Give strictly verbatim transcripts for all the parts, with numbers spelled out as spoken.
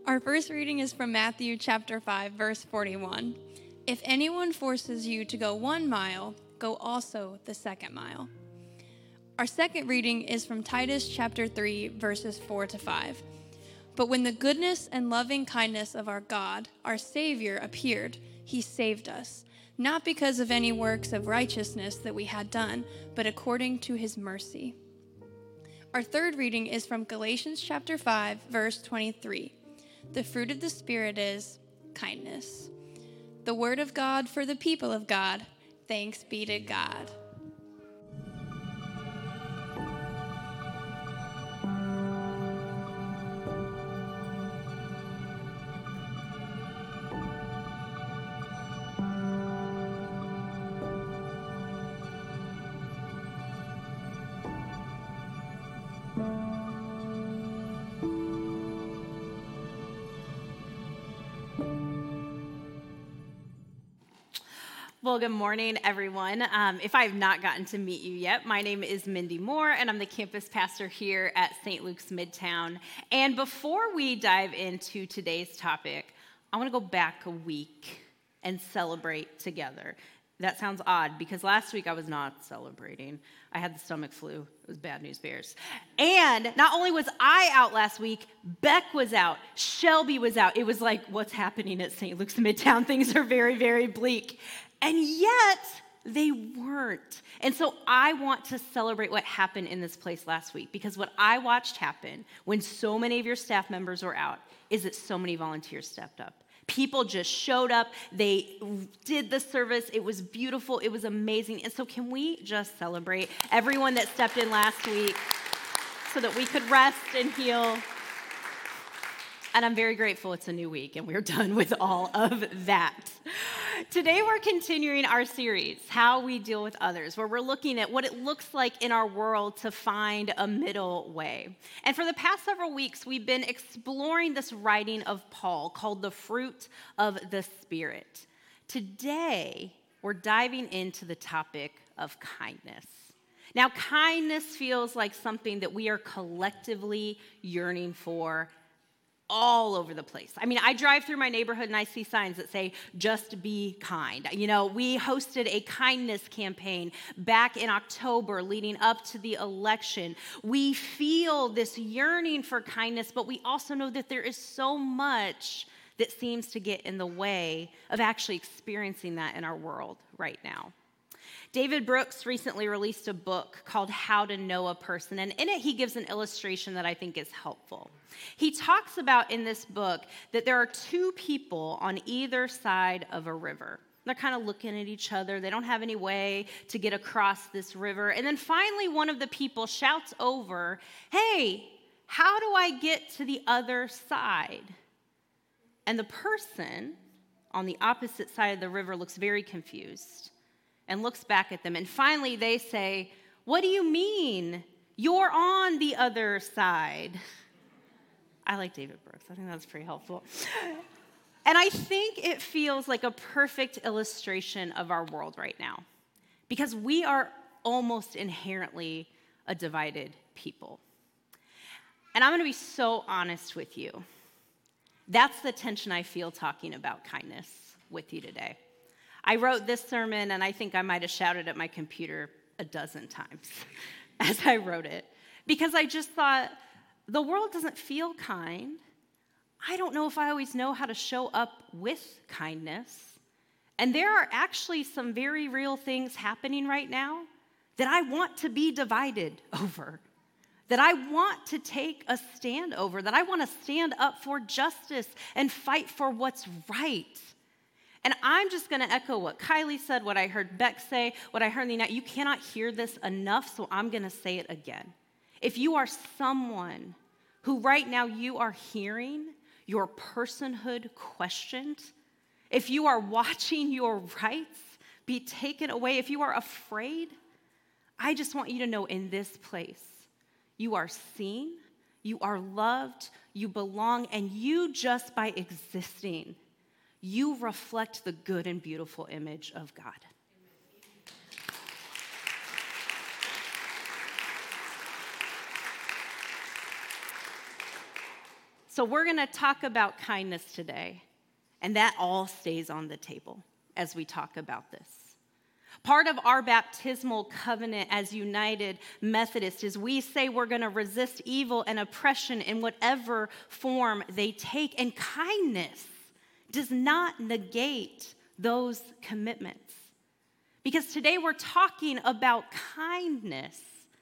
Our first reading is from Matthew chapter five, verse forty-one. If anyone forces you to go one mile, go also the second mile. Our second reading is from Titus chapter three, verses four to five. But when the goodness and loving kindness of our God, our Savior, appeared, he saved us, not because of any works of righteousness that we had done, but according to his mercy. Our third reading is from Galatians chapter five, verse twenty-three. The fruit of the Spirit is kindness. The word of God for the people of God. Thanks be to God. Well, good morning, everyone. Um, if I have not gotten to meet you yet, my name is Mindy Moore, and I'm the campus pastor here at Saint Luke's Midtown. And before we dive into today's topic, I want to go back a week and celebrate together. That sounds odd, because last week I was not celebrating. I had the stomach flu. It was bad news bears. And not only was I out last week, Beck was out. Shelby was out. It was like, what's happening at Saint Luke's Midtown? Things are very, very bleak. And yet, they weren't. And so I want to celebrate what happened in this place last week, because what I watched happen when so many of your staff members were out is that so many volunteers stepped up. People just showed up. They did the service. It was beautiful. It was amazing. And so can we just celebrate everyone that stepped in last week so that we could rest and heal? And I'm very grateful it's a new week and we're done with all of that. Today we're continuing our series, How We Deal with Others, where we're looking at what it looks like in our world to find a middle way. And for the past several weeks, we've been exploring this writing of Paul called The Fruit of the Spirit. Today, we're diving into the topic of kindness. Now, kindness feels like something that we are collectively yearning for all over the place. I mean, I drive through my neighborhood and I see signs that say, just be kind. You know, we hosted a kindness campaign back in October leading up to the election. We feel this yearning for kindness, but we also know that there is so much that seems to get in the way of actually experiencing that in our world right now. David Brooks recently released a book called How to Know a Person, and in it he gives an illustration that I think is helpful. He talks about in this book that there are two people on either side of a river. They're kind of looking at each other. They don't have any way to get across this river. And then finally one of the people shouts over, "Hey, how do I get to the other side?" And the person on the opposite side of the river looks very confused and looks back at them. And finally they say, "What do you mean? You're on the other side." I like David Brooks. I think that's pretty helpful. And I think it feels like a perfect illustration of our world right now, because we are almost inherently a divided people. And I'm going to be so honest with you. That's the tension I feel talking about kindness with you today. I wrote this sermon, and I think I might have shouted at my computer a dozen times as I wrote it, because I just thought, the world doesn't feel kind. I don't know if I always know how to show up with kindness. And there are actually some very real things happening right now that I want to be divided over, that I want to take a stand over, that I want to stand up for justice and fight for what's right. And I'm just going to echo what Kylie said, what I heard Beck say, what I heard in the night. You cannot hear this enough, so I'm going to say it again. If you are someone who right now you are hearing your personhood questioned, if you are watching your rights be taken away, if you are afraid, I just want you to know in this place, you are seen, you are loved, you belong, and you just by existing, you reflect the good and beautiful image of God. So we're going to talk about kindness today, and that all stays on the table as we talk about this. Part of our baptismal covenant as United Methodists is we say we're going to resist evil and oppression in whatever form they take, and kindness does not negate those commitments. Because today we're talking about kindness,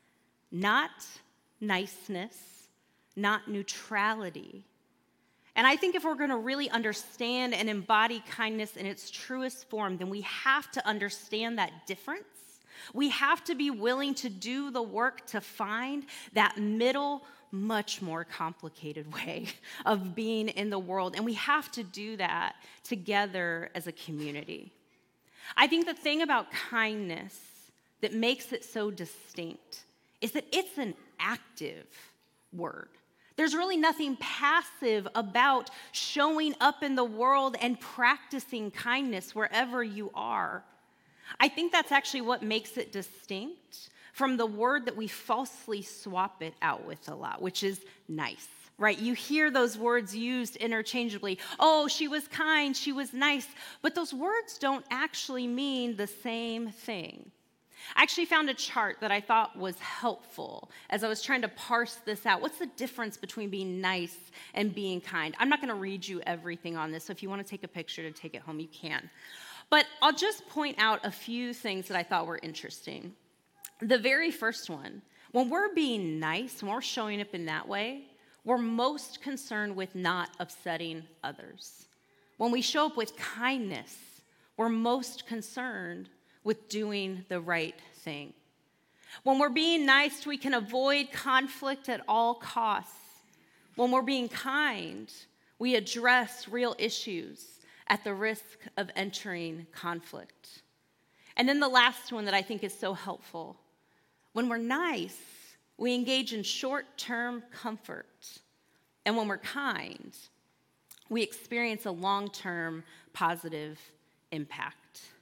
not niceness, not neutrality. And I think if we're going to really understand and embody kindness in its truest form, then we have to understand that difference. We have to be willing to do the work to find that middle, much more complicated way of being in the world. And we have to do that together as a community. I think the thing about kindness that makes it so distinct is that it's an active word. There's really nothing passive about showing up in the world and practicing kindness wherever you are. I think that's actually what makes it distinct from the word that we falsely swap it out with a lot, which is nice, right? You hear those words used interchangeably. Oh, she was kind, she was nice, but those words don't actually mean the same thing. I actually found a chart that I thought was helpful as I was trying to parse this out. What's the difference between being nice and being kind? I'm not going to read you everything on this, so if you want to take a picture to take it home, you can. But I'll just point out a few things that I thought were interesting. The very first one, when we're being nice, when we're showing up in that way, we're most concerned with not upsetting others. When we show up with kindness, we're most concerned with doing the right thing. When we're being nice, we can avoid conflict at all costs. When we're being kind, we address real issues at the risk of entering conflict. And then the last one that I think is so helpful. When we're nice, we engage in short-term comfort. And when we're kind, we experience a long-term positive impact.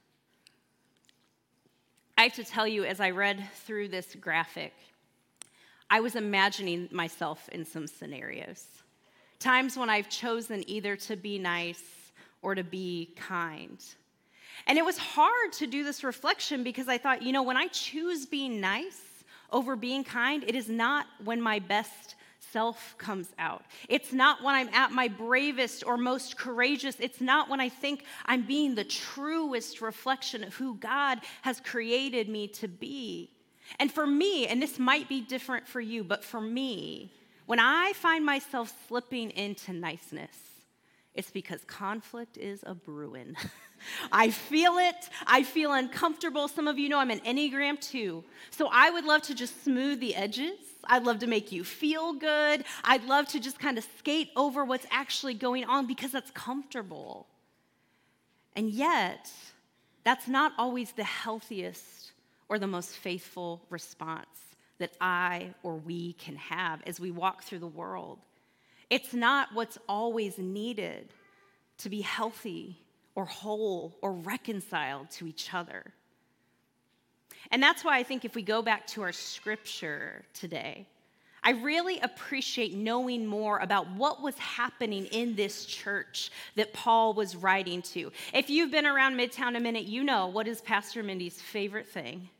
I have to tell you, as I read through this graphic, I was imagining myself in some scenarios. Times when I've chosen either to be nice or to be kind. And it was hard to do this reflection because I thought, you know, when I choose being nice over being kind, it is not when my best self comes out. It's not when I'm at my bravest or most courageous. It's not when I think I'm being the truest reflection of who God has created me to be. And for me, and this might be different for you, but for me, when I find myself slipping into niceness, it's because conflict is a brewing. I feel it. I feel uncomfortable. Some of you know I'm an Enneagram two. So I would love to just smooth the edges. I'd love to make you feel good. I'd love to just kind of skate over what's actually going on because that's comfortable. And yet, that's not always the healthiest or the most faithful response that I or we can have as we walk through the world. It's not what's always needed to be healthy or whole or reconciled to each other. And that's why I think if we go back to our scripture today, I really appreciate knowing more about what was happening in this church that Paul was writing to. If you've been around Midtown a minute, you know what is Pastor Mindy's favorite thing.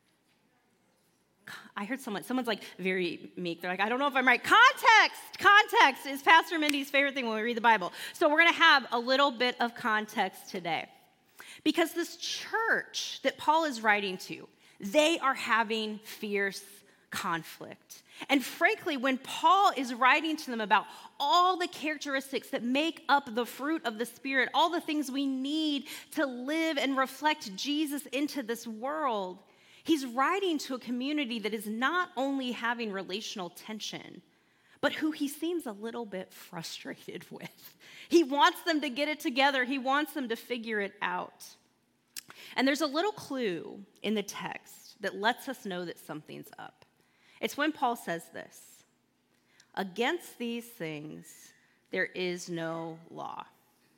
I heard someone, someone's like very meek. They're like, I don't know if I'm right. Context, context is Pastor Mindy's favorite thing when we read the Bible. So we're going to have a little bit of context today. Because this church that Paul is writing to, they are having fierce conflict. And frankly, when Paul is writing to them about all the characteristics that make up the fruit of the Spirit, all the things we need to live and reflect Jesus into this world, he's writing to a community that is not only having relational tension, but who he seems a little bit frustrated with. He wants them to get it together. He wants them to figure it out. And there's a little clue in the text that lets us know that something's up. It's when Paul says this: against these things, there is no law.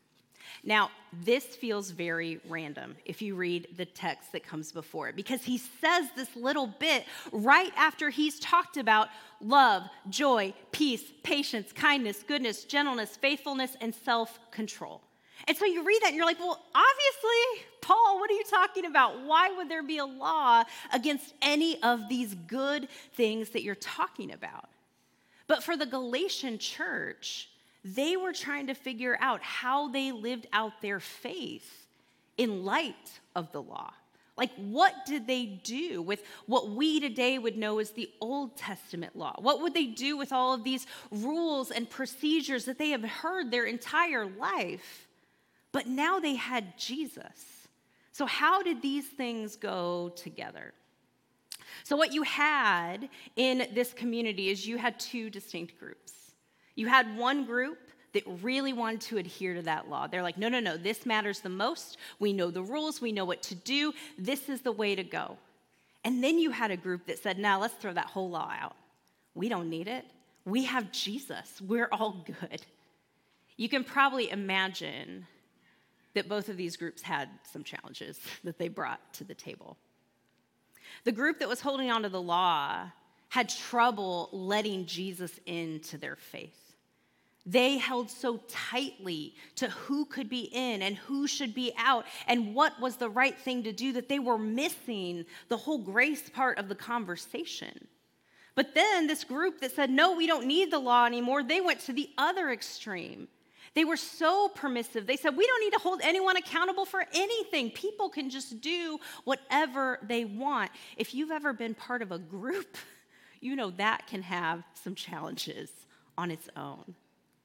Now, this feels very random if you read the text that comes before it, because he says this little bit right after he's talked about love, joy, peace, patience, kindness, goodness, gentleness, faithfulness, and self-control. And so you read that and you're like, well, obviously, Paul, what are you talking about? Why would there be a law against any of these good things that you're talking about? But for the Galatian church, they were trying to figure out how they lived out their faith in light of the law. Like, what did they do with what we today would know as the Old Testament law? What would they do with all of these rules and procedures that they have heard their entire life? But now they had Jesus. So how did these things go together? So what you had in this community is you had two distinct groups. You had one group that really wanted to adhere to that law. They're like, no, no, no, this matters the most. We know the rules. We know what to do. This is the way to go. And then you had a group that said, now let's throw that whole law out. We don't need it. We have Jesus. We're all good. You can probably imagine that both of these groups had some challenges that they brought to the table. The group that was holding on to the law had trouble letting Jesus into their faith. They held so tightly to who could be in and who should be out and what was the right thing to do that they were missing the whole grace part of the conversation. But then this group that said, no, we don't need the law anymore, they went to the other extreme. They were so permissive. They said, we don't need to hold anyone accountable for anything. People can just do whatever they want. If you've ever been part of a group, you know that can have some challenges on its own.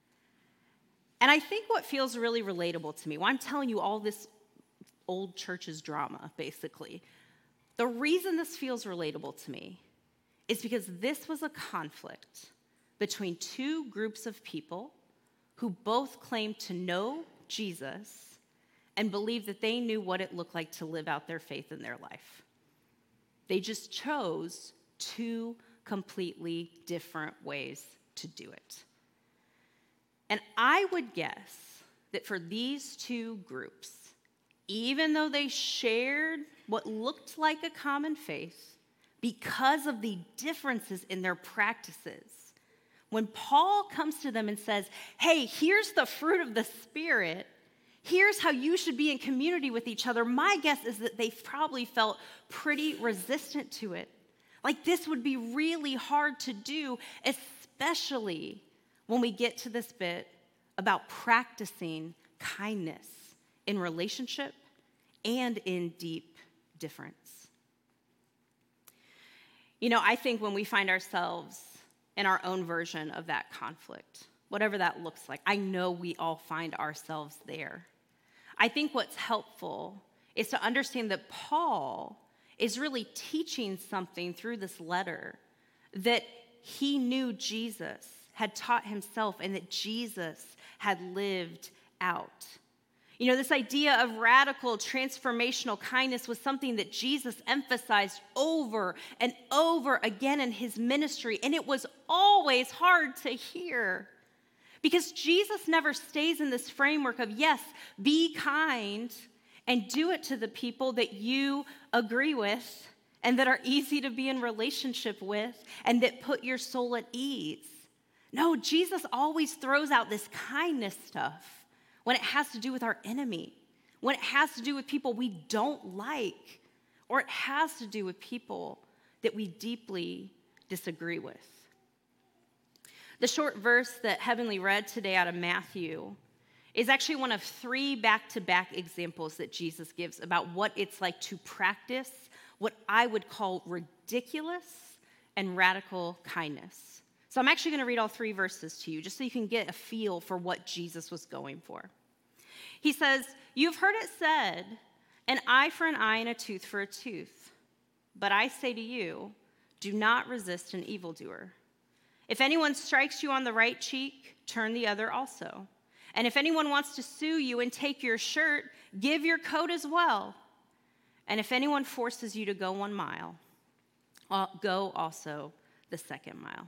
And I think what feels really relatable to me, well, I'm telling you all this old church's drama, basically. The reason this feels relatable to me is because this was a conflict between two groups of people who both claimed to know Jesus and believed that they knew what it looked like to live out their faith in their life. They just chose two completely different ways to do it. And I would guess that for these two groups, even though they shared what looked like a common faith, because of the differences in their practices, when Paul comes to them and says, hey, here's the fruit of the Spirit, here's how you should be in community with each other, my guess is that they probably felt pretty resistant to it. Like this would be really hard to do, especially when we get to this bit about practicing kindness in relationship and in deep difference. You know, I think when we find ourselves in our own version of that conflict, whatever that looks like, I know we all find ourselves there. I think what's helpful is to understand that Paul is really teaching something through this letter that he knew Jesus had taught himself and that Jesus had lived out. You know, this idea of radical, transformational kindness was something that Jesus emphasized over and over again in his ministry, and it was always hard to hear because Jesus never stays in this framework of, yes, be kind and do it to the people that you agree with and that are easy to be in relationship with and that put your soul at ease. No, Jesus always throws out this kindness stuff when it has to do with our enemy, when it has to do with people we don't like, or it has to do with people that we deeply disagree with. The short verse that Heavenly read today out of Matthew is actually one of three back-to-back examples that Jesus gives about what it's like to practice what I would call ridiculous and radical kindness. So I'm actually going to read all three verses to you just so you can get a feel for what Jesus was going for. He says, you've heard it said, an eye for an eye and a tooth for a tooth. But I say to you, do not resist an evildoer. If anyone strikes you on the right cheek, turn the other also. And if anyone wants to sue you and take your shirt, give your coat as well. And if anyone forces you to go one mile, go also the second mile.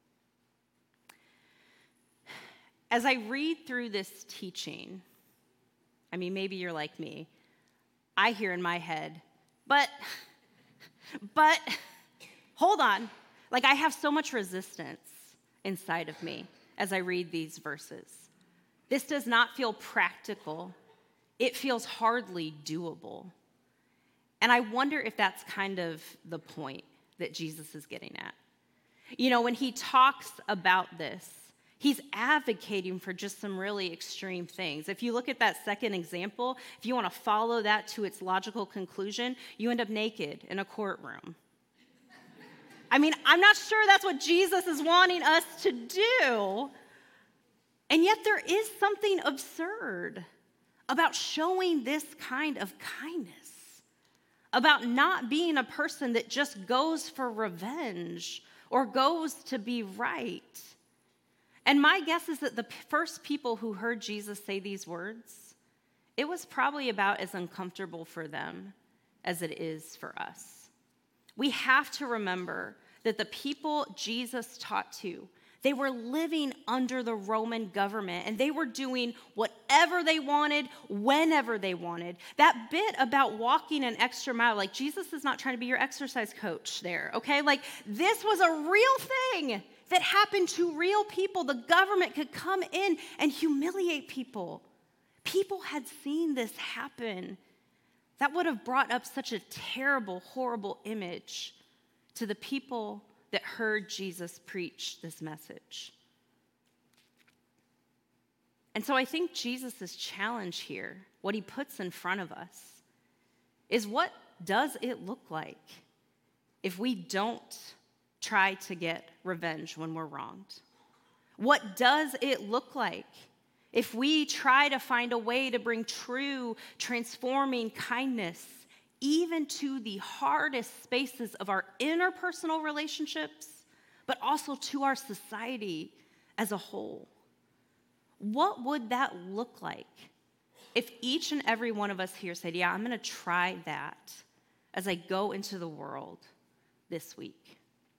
As I read through this teaching, I mean, maybe you're like me. I hear in my head, but, but, hold on. Like, I have so much resistance inside of me as I read these verses. This does not feel practical. It feels hardly doable. And I wonder if that's kind of the point that Jesus is getting at. You know, when he talks about this, he's advocating for just some really extreme things. If you look at that second example, if you want to follow that to its logical conclusion, you end up naked in a courtroom. I mean, I'm not sure that's what Jesus is wanting us to do. And yet there is something absurd about showing this kind of kindness, about not being a person that just goes for revenge or goes to be right. And my guess is that the first people who heard Jesus say these words, it was probably about as uncomfortable for them as it is for us. We have to remember that the people Jesus taught to, they were living under the Roman government, and they were doing whatever they wanted, whenever they wanted. That bit about walking an extra mile, like Jesus is not trying to be your exercise coach there, okay? Like this was a real thing that happened to real people. The government could come in and humiliate people. People had seen this happen. That would have brought up such a terrible, horrible image to the people that heard Jesus preach this message. And so I think Jesus' challenge here, what he puts in front of us, is what does it look like if we don't try to get revenge when we're wronged? What does it look like if we try to find a way to bring true, transforming kindness even to the hardest spaces of our interpersonal relationships, but also to our society as a whole? What would that look like if each and every one of us here said, yeah, I'm going to try that as I go into the world this week?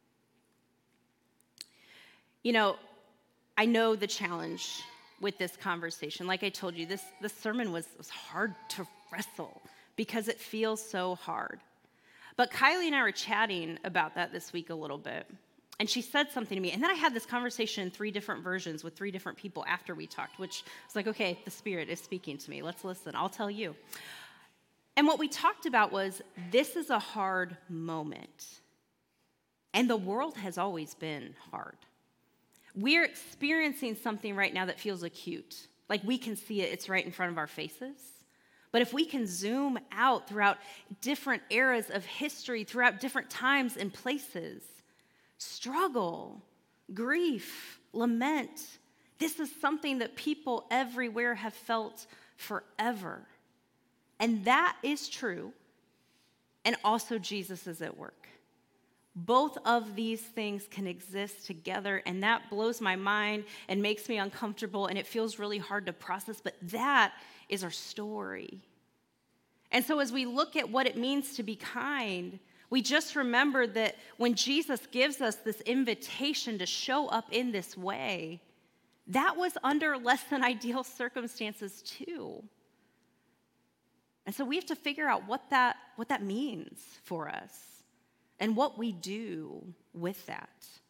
You know, I know the challenge with this conversation. Like I told you, this, this sermon was, was hard to wrestle because it feels so hard. But Kylie and I were chatting about that this week a little bit, and she said something to me, and then I had this conversation in three different versions with three different people after we talked, which was like, okay, the Spirit is speaking to me. Let's listen. I'll tell you. And what we talked about was, this is a hard moment, and the world has always been hard. We're experiencing something right now that feels acute. Like we can see it, it's right in front of our faces. But if we can zoom out throughout different eras of history, throughout different times and places, struggle, grief, lament, this is something that people everywhere have felt forever. And that is true, and also Jesus is at work. Both of these things can exist together, and that blows my mind and makes me uncomfortable, and it feels really hard to process, but that is our story. And so as we look at what it means to be kind, we just remember that when Jesus gives us this invitation to show up in this way, that was under less than ideal circumstances too. And so we have to figure out what that, what that means for us and what we do with that.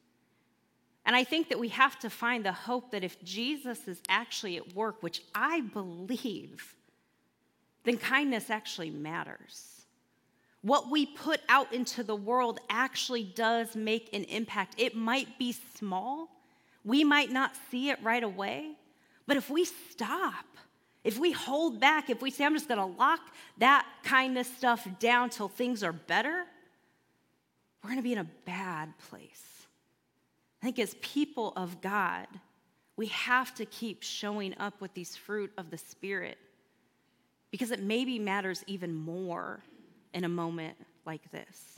And I think that we have to find the hope that if Jesus is actually at work, which I believe, then kindness actually matters. What we put out into the world actually does make an impact. It might be small. We might not see it right away. But if we stop, if we hold back, if we say, I'm just going to lock that kindness stuff down till things are better, we're going to be in a bad place. I think as people of God, we have to keep showing up with these fruit of the Spirit because it maybe matters even more in a moment like this.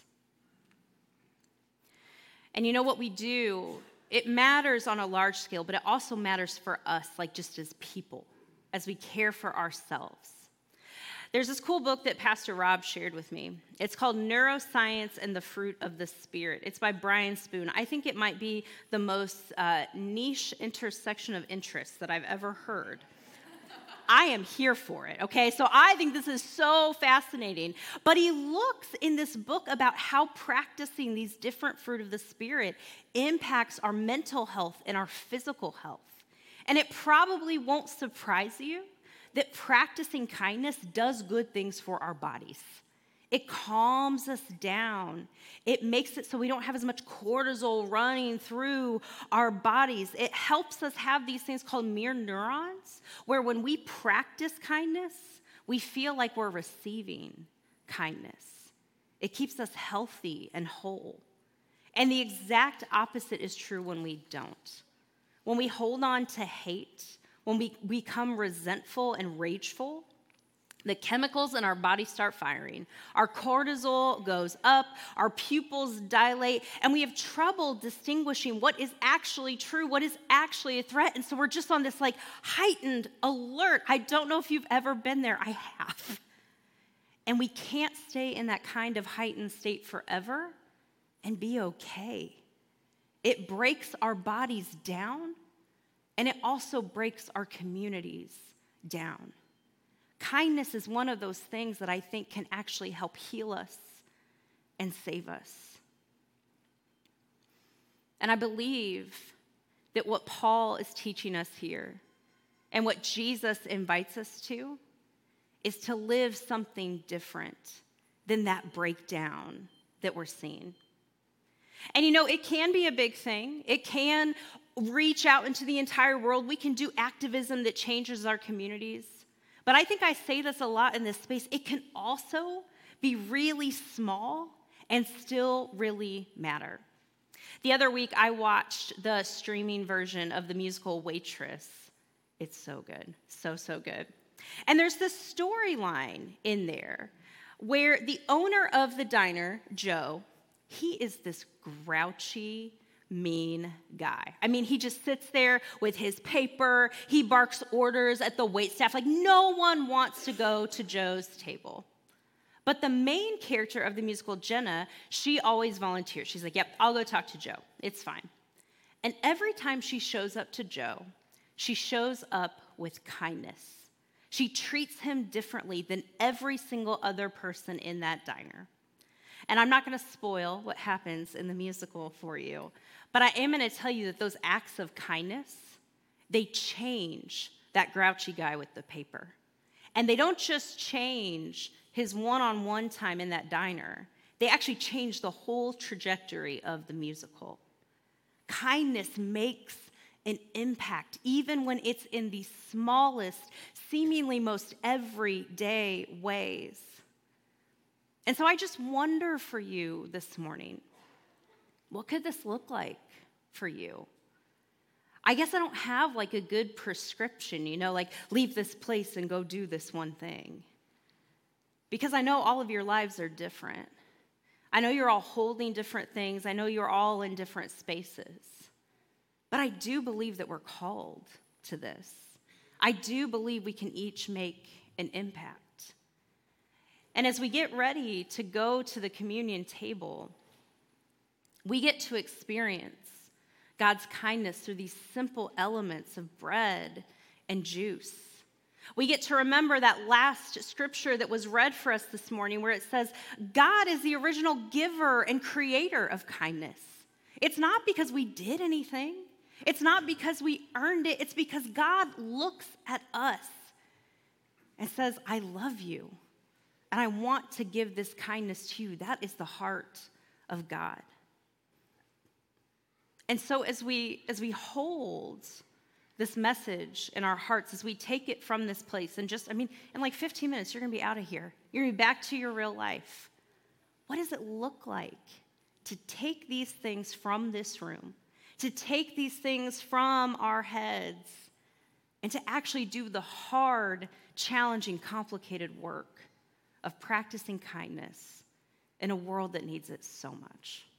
And you know what we do? It matters on a large scale, but it also matters for us, like just as people, as we care for ourselves. There's this cool book that Pastor Rob shared with me. It's called Neuroscience and the Fruit of the Spirit. It's by Brian Spoon. I think it might be the most uh, niche intersection of interests that I've ever heard. I am here for it, okay? So I think this is so fascinating. But he looks in this book about how practicing these different fruit of the Spirit impacts our mental health and our physical health. And it probably won't surprise you that practicing kindness does good things for our bodies. It calms us down. It makes it so we don't have as much cortisol running through our bodies. It helps us have these things called mirror neurons, where when we practice kindness, we feel like we're receiving kindness. It keeps us healthy and whole. And the exact opposite is true when we don't. When we hold on to hate, when we become resentful and rageful, the chemicals in our body start firing. Our cortisol goes up, our pupils dilate, and we have trouble distinguishing what is actually true, what is actually a threat. And so we're just on this like heightened alert. I don't know if you've ever been there. I have. And we can't stay in that kind of heightened state forever and be okay. It breaks our bodies down, and it also breaks our communities down. Kindness is one of those things that I think can actually help heal us and save us. And I believe that what Paul is teaching us here and what Jesus invites us to is to live something different than that breakdown that we're seeing. And you know, it can be a big thing. It can reach out into the entire world. We can do activism that changes our communities. But I think I say this a lot in this space. It can also be really small and still really matter. The other week, I watched the streaming version of the musical Waitress. It's so good, so, so good. And there's this storyline in there where the owner of the diner, Joe, he is this grouchy, mean guy. I mean, he just sits there with his paper. He barks orders at the waitstaff. Like, no one wants to go to Joe's table. But the main character of the musical, Jenna, she always volunteers. She's like, yep, I'll go talk to Joe. It's fine. And every time she shows up to Joe, she shows up with kindness. She treats him differently than every single other person in that diner. And I'm not going to spoil what happens in the musical for you, but I am going to tell you that those acts of kindness, they change that grouchy guy with the paper. And they don't just change his one-on-one time in that diner. They actually change the whole trajectory of the musical. Kindness makes an impact, even when it's in the smallest, seemingly most everyday ways. And so I just wonder for you this morning, what could this look like for you? I guess I don't have like a good prescription, you know, like leave this place and go do this one thing. Because I know all of your lives are different. I know you're all holding different things. I know you're all in different spaces. But I do believe that we're called to this. I do believe we can each make an impact. And as we get ready to go to the communion table, we get to experience God's kindness through these simple elements of bread and juice. We get to remember that last scripture that was read for us this morning where it says, God is the original giver and creator of kindness. It's not because we did anything. It's not because we earned it. It's because God looks at us and says, I love you. And I want to give this kindness to you. That is the heart of God. And so as we as we hold this message in our hearts, as we take it from this place, and just, I mean, in like fifteen minutes, you're going to be out of here. You're going to be back to your real life. What does it look like to take these things from this room, to take these things from our heads, and to actually do the hard, challenging, complicated work of practicing kindness in a world that needs it so much?